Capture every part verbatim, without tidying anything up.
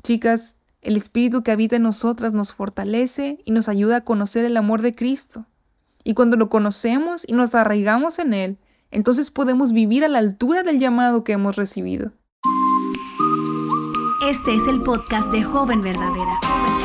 Chicas, el Espíritu que habita en nosotras nos fortalece y nos ayuda a conocer el amor de Cristo. Y cuando lo conocemos y nos arraigamos en Él, entonces podemos vivir a la altura del llamado que hemos recibido. Este es el podcast de Joven Verdadera.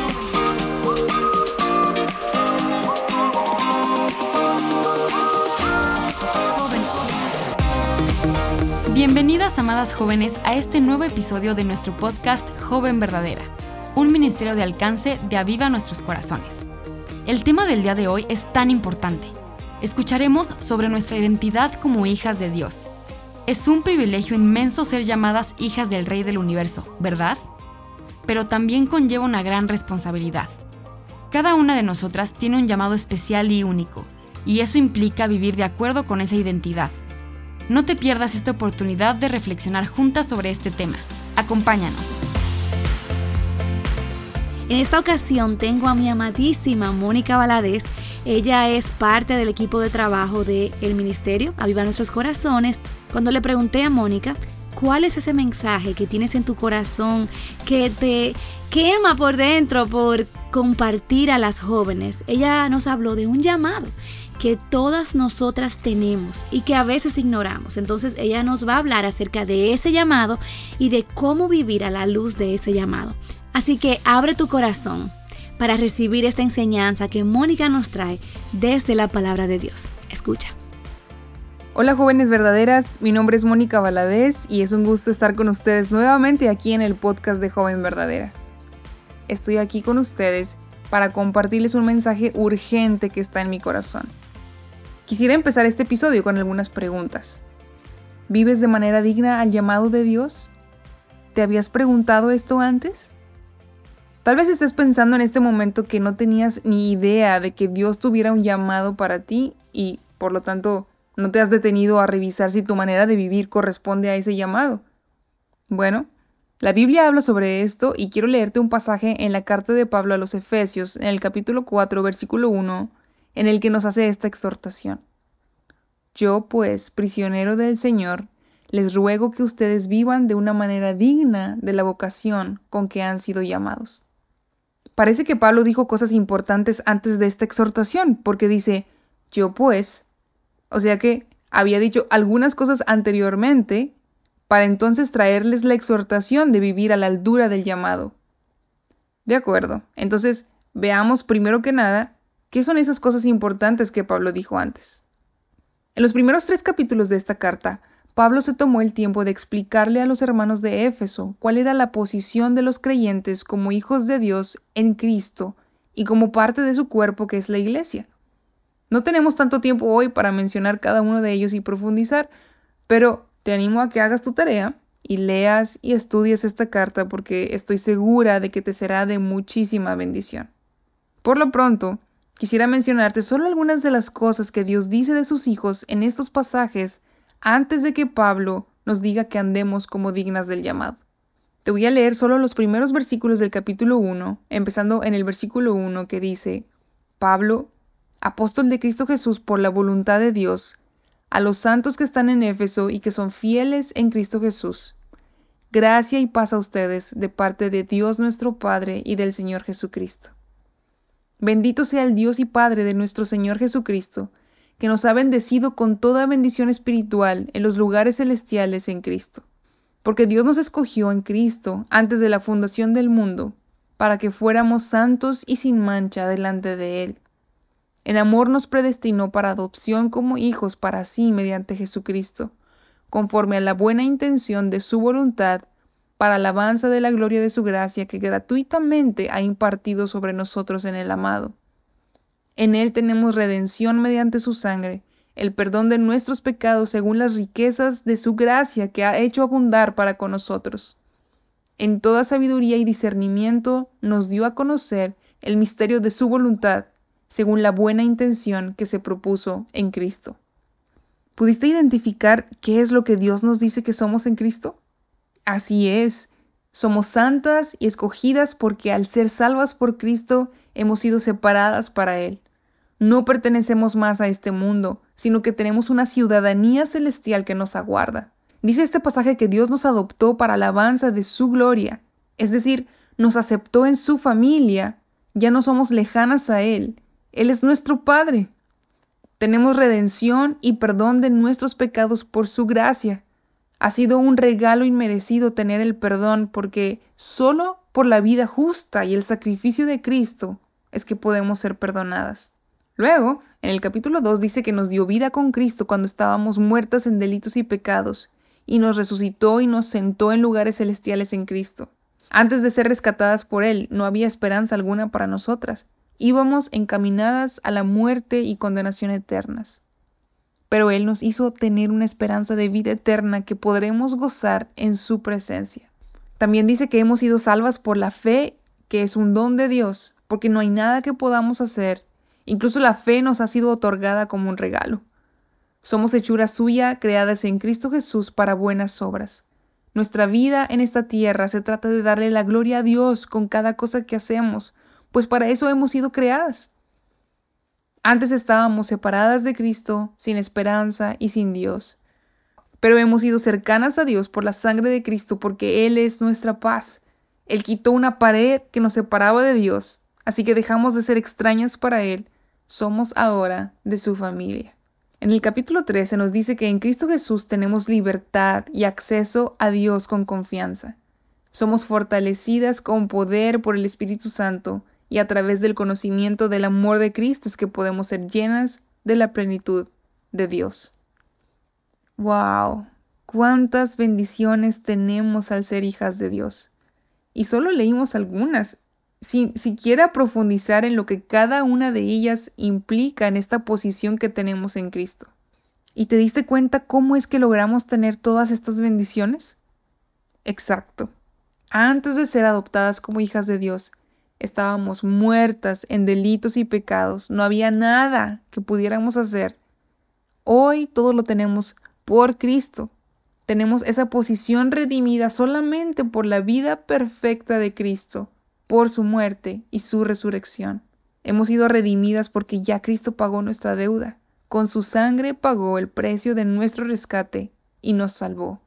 Bienvenidas, amadas jóvenes, a este nuevo episodio de nuestro podcast Joven Verdadera, un ministerio de alcance de Aviva Nuestros Corazones. El tema del día de hoy es tan importante. Escucharemos sobre nuestra identidad como hijas de Dios. Es un privilegio inmenso ser llamadas hijas del Rey del Universo, ¿verdad? Pero también conlleva una gran responsabilidad. Cada una de nosotras tiene un llamado especial y único, y eso implica vivir de acuerdo con esa identidad. No te pierdas esta oportunidad de reflexionar juntas sobre este tema. Acompáñanos. En esta ocasión tengo a mi amadísima Mónica Valadez. Ella es parte del equipo de trabajo del ministerio Aviva Nuestros Corazones. Cuando le pregunté a Mónica, ¿cuál es ese mensaje que tienes en tu corazón que te quema por dentro por compartir a las jóvenes? Ella nos habló de un llamado que todas nosotras tenemos y que a veces ignoramos. Entonces ella nos va a hablar acerca de ese llamado y de cómo vivir a la luz de ese llamado. Así que abre tu corazón para recibir esta enseñanza que Mónica nos trae desde la palabra de Dios. Escucha. Hola jóvenes verdaderas, mi nombre es Mónica Valadez y es un gusto estar con ustedes nuevamente aquí en el podcast de Joven Verdadera. Estoy aquí con ustedes para compartirles un mensaje urgente que está en mi corazón. Quisiera empezar este episodio con algunas preguntas. ¿Vives de manera digna al llamado de Dios? ¿Te habías preguntado esto antes? Tal vez estés pensando en este momento que no tenías ni idea de que Dios tuviera un llamado para ti y, por lo tanto, no te has detenido a revisar si tu manera de vivir corresponde a ese llamado. Bueno, la Biblia habla sobre esto y quiero leerte un pasaje en la carta de Pablo a los Efesios, en el capítulo cuatro, versículo uno, en el que nos hace esta exhortación. Yo, pues, prisionero del Señor, les ruego que ustedes vivan de una manera digna de la vocación con que han sido llamados. Parece que Pablo dijo cosas importantes antes de esta exhortación, porque dice, yo pues, o sea que había dicho algunas cosas anteriormente, para entonces traerles la exhortación de vivir a la altura del llamado. De acuerdo, entonces veamos primero que nada qué son esas cosas importantes que Pablo dijo antes. En los primeros tres capítulos de esta carta, Pablo se tomó el tiempo de explicarle a los hermanos de Éfeso cuál era la posición de los creyentes como hijos de Dios en Cristo y como parte de su cuerpo que es la iglesia. No tenemos tanto tiempo hoy para mencionar cada uno de ellos y profundizar, pero te animo a que hagas tu tarea y leas y estudies esta carta porque estoy segura de que te será de muchísima bendición. Por lo pronto, quisiera mencionarte solo algunas de las cosas que Dios dice de sus hijos en estos pasajes antes de que Pablo nos diga que andemos como dignas del llamado. Te voy a leer solo los primeros versículos del capítulo uno, empezando en el versículo uno que dice, Pablo, apóstol de Cristo Jesús por la voluntad de Dios, a los santos que están en Éfeso y que son fieles en Cristo Jesús. Gracia y paz a ustedes de parte de Dios nuestro Padre y del Señor Jesucristo. Bendito sea el Dios y Padre de nuestro Señor Jesucristo, que nos ha bendecido con toda bendición espiritual en los lugares celestiales en Cristo. Porque Dios nos escogió en Cristo antes de la fundación del mundo, para que fuéramos santos y sin mancha delante de Él. En amor nos predestinó para adopción como hijos para sí mediante Jesucristo, conforme a la buena intención de su voluntad, para alabanza de la gloria de su gracia que gratuitamente ha impartido sobre nosotros en el amado. En Él tenemos redención mediante su sangre, el perdón de nuestros pecados según las riquezas de su gracia que ha hecho abundar para con nosotros. En toda sabiduría y discernimiento nos dio a conocer el misterio de su voluntad, según la buena intención que se propuso en Cristo. ¿Pudiste identificar qué es lo que Dios nos dice que somos en Cristo? Así es, somos santas y escogidas porque al ser salvas por Cristo hemos sido separadas para Él. No pertenecemos más a este mundo, sino que tenemos una ciudadanía celestial que nos aguarda. Dice este pasaje que Dios nos adoptó para alabanza de su gloria, es decir, nos aceptó en su familia, ya no somos lejanas a Él. Él es nuestro Padre. Tenemos redención y perdón de nuestros pecados por su gracia. Ha sido un regalo inmerecido tener el perdón porque solo por la vida justa y el sacrificio de Cristo es que podemos ser perdonadas. Luego, en el capítulo dos dice que nos dio vida con Cristo cuando estábamos muertas en delitos y pecados, y nos resucitó y nos sentó en lugares celestiales en Cristo. Antes de ser rescatadas por Él, no había esperanza alguna para nosotras. Íbamos encaminadas a la muerte y condenación eternas. Pero Él nos hizo tener una esperanza de vida eterna que podremos gozar en su presencia. También dice que hemos sido salvas por la fe, que es un don de Dios, porque no hay nada que podamos hacer. Incluso la fe nos ha sido otorgada como un regalo. Somos hechura suya, creadas en Cristo Jesús para buenas obras. Nuestra vida en esta tierra se trata de darle la gloria a Dios con cada cosa que hacemos, pues para eso hemos sido creadas. Antes estábamos separadas de Cristo, sin esperanza y sin Dios. Pero hemos sido cercanas a Dios por la sangre de Cristo, porque Él es nuestra paz. Él quitó una pared que nos separaba de Dios, así que dejamos de ser extrañas para Él. Somos ahora de su familia. En el capítulo trece nos dice que en Cristo Jesús tenemos libertad y acceso a Dios con confianza. Somos fortalecidas con poder por el Espíritu Santo y a través del conocimiento del amor de Cristo es que podemos ser llenas de la plenitud de Dios. ¡Wow! ¡Cuántas bendiciones tenemos al ser hijas de Dios! Y solo leímos algunas, sin siquiera profundizar en lo que cada una de ellas implica en esta posición que tenemos en Cristo. ¿Y te diste cuenta cómo es que logramos tener todas estas bendiciones? Exacto. Antes de ser adoptadas como hijas de Dios, estábamos muertas en delitos y pecados. No había nada que pudiéramos hacer. Hoy todo lo tenemos por Cristo. Tenemos esa posición redimida solamente por la vida perfecta de Cristo, por su muerte y su resurrección. Hemos sido redimidas porque ya Cristo pagó nuestra deuda. Con su sangre pagó el precio de nuestro rescate y nos salvó.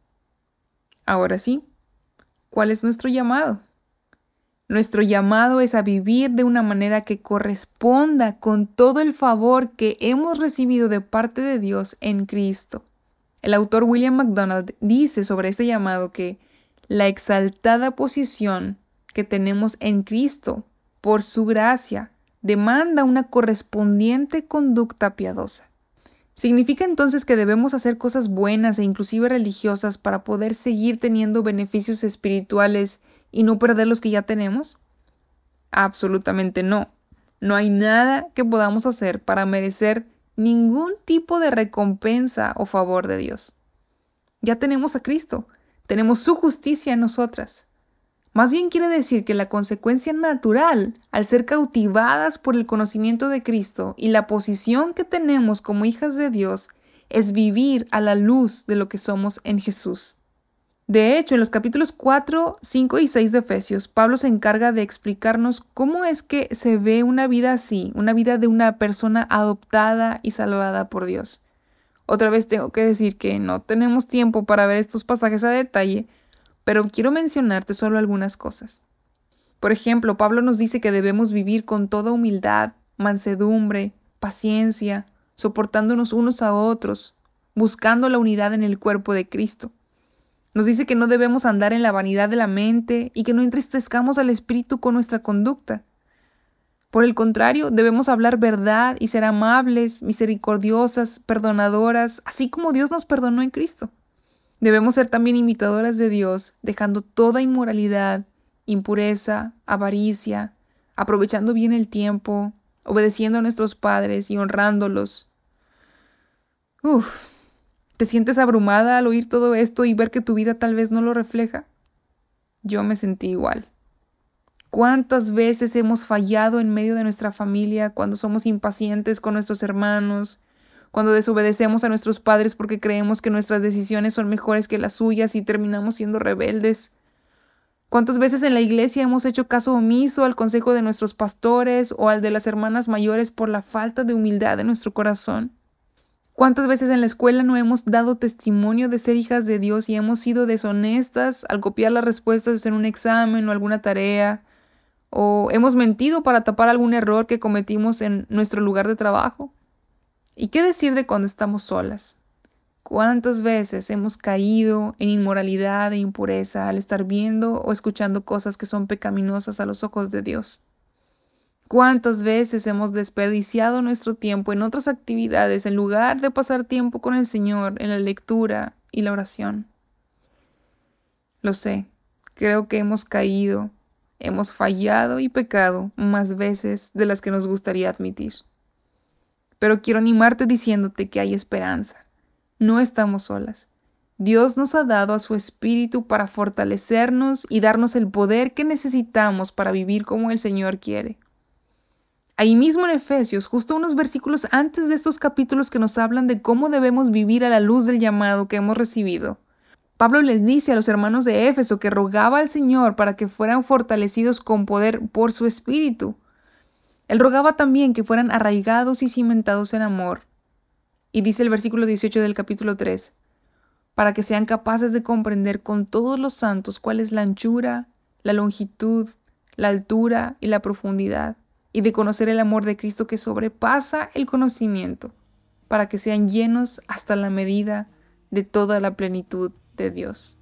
Ahora sí, ¿cuál es nuestro llamado? Nuestro llamado es a vivir de una manera que corresponda con todo el favor que hemos recibido de parte de Dios en Cristo. El autor William MacDonald dice sobre este llamado que la exaltada posición que tenemos en Cristo por su gracia demanda una correspondiente conducta piadosa. ¿Significa entonces que debemos hacer cosas buenas e inclusive religiosas para poder seguir teniendo beneficios espirituales y no perder los que ya tenemos? Absolutamente no. No hay nada que podamos hacer para merecer ningún tipo de recompensa o favor de Dios. Ya tenemos a Cristo, tenemos su justicia en nosotras. Más bien quiere decir que la consecuencia natural, al ser cautivadas por el conocimiento de Cristo y la posición que tenemos como hijas de Dios, es vivir a la luz de lo que somos en Jesús. De hecho, en los capítulos cuatro, cinco y seis de Efesios, Pablo se encarga de explicarnos cómo es que se ve una vida así, una vida de una persona adoptada y salvada por Dios. Otra vez tengo que decir que no tenemos tiempo para ver estos pasajes a detalle, pero quiero mencionarte solo algunas cosas. Por ejemplo, Pablo nos dice que debemos vivir con toda humildad, mansedumbre, paciencia, soportándonos unos a otros, buscando la unidad en el cuerpo de Cristo. Nos dice que no debemos andar en la vanidad de la mente y que no entristezcamos al Espíritu con nuestra conducta. Por el contrario, debemos hablar verdad y ser amables, misericordiosas, perdonadoras, así como Dios nos perdonó en Cristo. Debemos ser también imitadoras de Dios, dejando toda inmoralidad, impureza, avaricia, aprovechando bien el tiempo, obedeciendo a nuestros padres y honrándolos. Uf. ¿Te sientes abrumada al oír todo esto y ver que tu vida tal vez no lo refleja? Yo me sentí igual. ¿Cuántas veces hemos fallado en medio de nuestra familia cuando somos impacientes con nuestros hermanos, cuando desobedecemos a nuestros padres porque creemos que nuestras decisiones son mejores que las suyas y terminamos siendo rebeldes? ¿Cuántas veces en la iglesia hemos hecho caso omiso al consejo de nuestros pastores o al de las hermanas mayores por la falta de humildad de nuestro corazón? ¿Cuántas veces en la escuela no hemos dado testimonio de ser hijas de Dios y hemos sido deshonestas al copiar las respuestas en un examen o alguna tarea? ¿O hemos mentido para tapar algún error que cometimos en nuestro lugar de trabajo? ¿Y qué decir de cuando estamos solas? ¿Cuántas veces hemos caído en inmoralidad e impureza al estar viendo o escuchando cosas que son pecaminosas a los ojos de Dios? ¿Cuántas veces hemos desperdiciado nuestro tiempo en otras actividades en lugar de pasar tiempo con el Señor en la lectura y la oración? Lo sé, creo que hemos caído, hemos fallado y pecado más veces de las que nos gustaría admitir. Pero quiero animarte diciéndote que hay esperanza. No estamos solas. Dios nos ha dado a su Espíritu para fortalecernos y darnos el poder que necesitamos para vivir como el Señor quiere. Ahí mismo en Efesios, justo unos versículos antes de estos capítulos que nos hablan de cómo debemos vivir a la luz del llamado que hemos recibido, Pablo les dice a los hermanos de Éfeso que rogaba al Señor para que fueran fortalecidos con poder por su Espíritu. Él rogaba también que fueran arraigados y cimentados en amor. Y dice el versículo dieciocho del capítulo tres, para que sean capaces de comprender con todos los santos cuál es la anchura, la longitud, la altura y la profundidad, y de conocer el amor de Cristo que sobrepasa el conocimiento, para que sean llenos hasta la medida de toda la plenitud de Dios.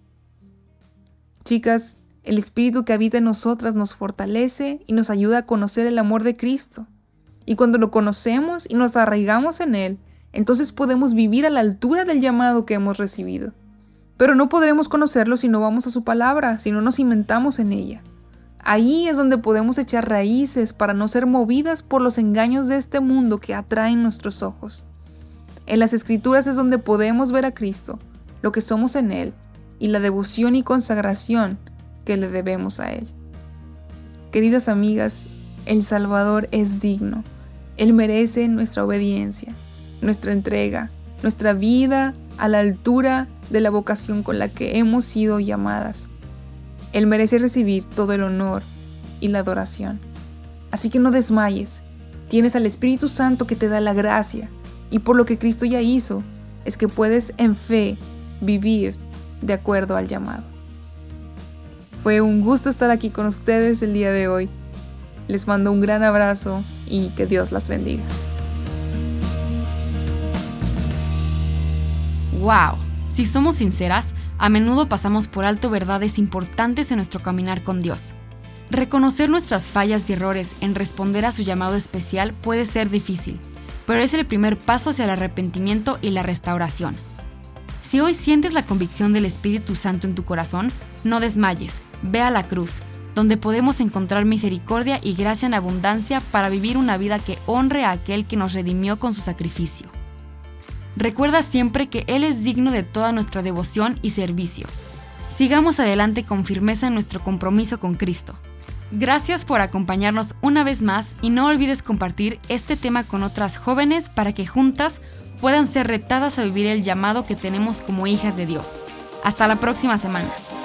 Chicas, el Espíritu que habita en nosotras nos fortalece y nos ayuda a conocer el amor de Cristo. Y cuando lo conocemos y nos arraigamos en Él, entonces podemos vivir a la altura del llamado que hemos recibido. Pero no podremos conocerlo si no vamos a su palabra, si no nos cimentamos en ella. Ahí es donde podemos echar raíces para no ser movidas por los engaños de este mundo que atraen nuestros ojos. En las Escrituras es donde podemos ver a Cristo, lo que somos en Él, y la devoción y consagración que le debemos a Él. Queridas amigas, el Salvador es digno. Él merece nuestra obediencia, nuestra entrega, nuestra vida a la altura de la vocación con la que hemos sido llamadas. Él merece recibir todo el honor y la adoración. Así que no desmayes. Tienes al Espíritu Santo que te da la gracia, y por lo que Cristo ya hizo, es que puedes en fe vivir de acuerdo al llamado. Fue un gusto estar aquí con ustedes el día de hoy. Les mando un gran abrazo y que Dios las bendiga. ¡Wow! Si somos sinceras, a menudo pasamos por alto verdades importantes en nuestro caminar con Dios. Reconocer nuestras fallas y errores en responder a su llamado especial puede ser difícil, pero es el primer paso hacia el arrepentimiento y la restauración. Si hoy sientes la convicción del Espíritu Santo en tu corazón, no desmayes, ve a la cruz, donde podemos encontrar misericordia y gracia en abundancia para vivir una vida que honre a aquel que nos redimió con su sacrificio. Recuerda siempre que Él es digno de toda nuestra devoción y servicio. Sigamos adelante con firmeza en nuestro compromiso con Cristo. Gracias por acompañarnos una vez más y no olvides compartir este tema con otras jóvenes para que juntas puedan ser retadas a vivir el llamado que tenemos como hijas de Dios. Hasta la próxima semana.